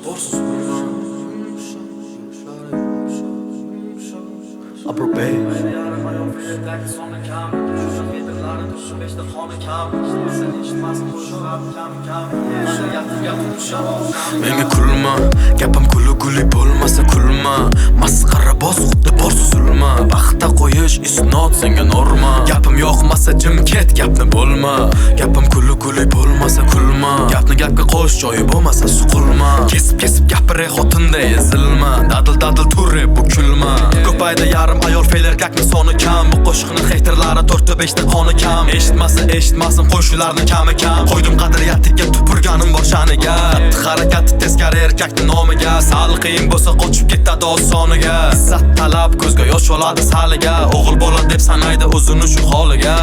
borsiz Abrubey Menga kulma, gapim kuli bo'lmasa kulma. Masxara bos xuddi borsiz ulma. Baxta qo'yish isnot senga norma. Gapim yoqmasa jim ket, gapni bo'lma. Gapim kuli bo'lmasa kulma. Gapni gapga qo'sh, joyi bo'lmasa suqulma. Kesib gapiray xotinday ezilma. Dadil turre bu kulma. Ko'paydi yarim ayol fe'l erkakning soni kam. Bu qo'shiqning haterlari 4-5 ta qoni kam. Eshitmasin qo'shiqlarning kami kam. Qo'ydim qadriyatiga tupurganim bor shaniga. Harakati teskari erkakning nomiga. Sal qiyin bo'lsa qochib ketadi osoniga. Izzat talab ko'zga yosh oladi saliga. O'g'il bola deb sanaydi o'zini shu holiga.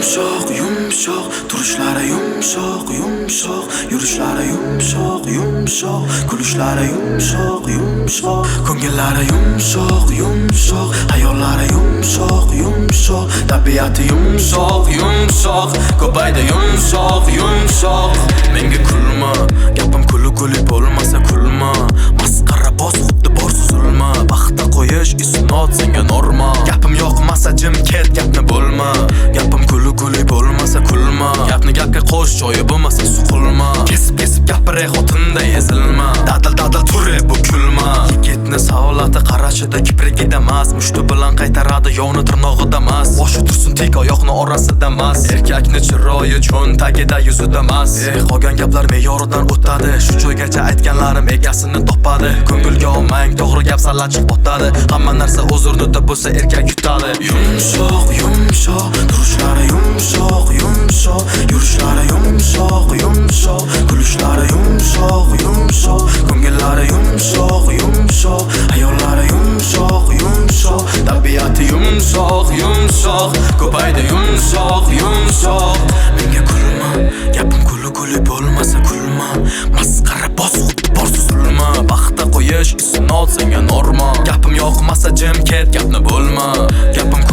Yumshoq, turishlari yumshoq, yurishlari yumshoq, kulishlari yumshoq, ko'ngillari yumshoq, hayollari yumshoq, tabiati yumshoq, ko'paydi yumshoq. Menga kulma, gapim kuli bo'lmasa kulma. Masxara bos xuddi borsiz ulma. Baxta qo'yish isnot senga norma. Gapim yoqmasa jim ket, gapni bo'lma. Gapim kuli bo'lmasa kulma. Gapni gapga qo'sh, joyi bo'lmasa suqulma. Kesib gapiray xotinday ezilma. Dadil turre bu kulma. Yigitni savolati qarashida kiprikida emas. Mushti bilan qaytaradi yovni tirnog'ida emas. Boshi tursin tek oyoqni orasida emas. Erkakni chiroyi cho'ntagida yuzida emas. Qolgan gaplar me'yoridan o'tadi. Shu joygacha aytganlarim egasini topadi. Ko'ngilga olmang, to'g'ri gap sallachiq botadi. Hamma narsa o'z o'rnida bo'lsa erkak yutadi. Yumshoq, turishlari yumshoq, yurishlari yumshoq, kulishlari yumshoq, ko'ngillari yumshoq, hayollari yumshoq, tabiati yumshoq, ko'paydi yumshoq. Menga kulma, gapim kuli bo'lmasa kulma. Masxara bos xuddi borsiz ulma. Baxta qo'yish isnot senga norma. Gapim yoqmasa jim ket, gapni bo'lma. Gapim